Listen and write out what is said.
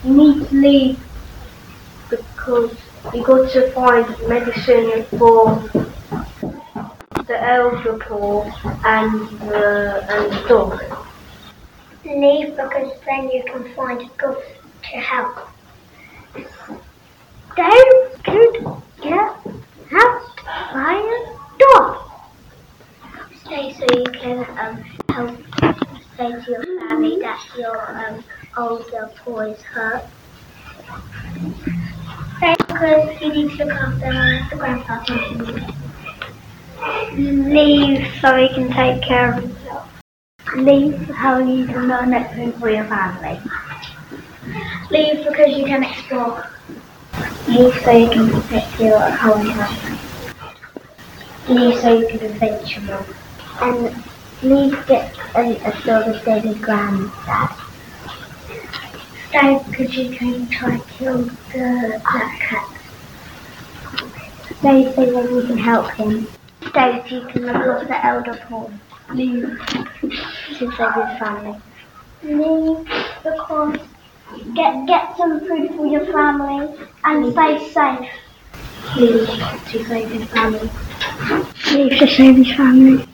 You need to leave because you got to find medicine for the elder poor and the dog. Leave because then you can find good to help. Don't get helped by a dog. Stay so you can help say to your family that your older poor is hurt. Stay because you need to look after the grandfather. Leave so he can take care of himself. Leave how you can learn everything for your family. Leave because you can explore. Leave so you can protect your whole family. Leave so you can adventure more. And leave get a sort of steady granddad. Stay because you can try to kill the black cat. Stay so that you can help him. Stay so you can look after the elder poor. Leave to save your family. Leave because get some food for your family and stay safe. Leave to save your family. Leave to save your family.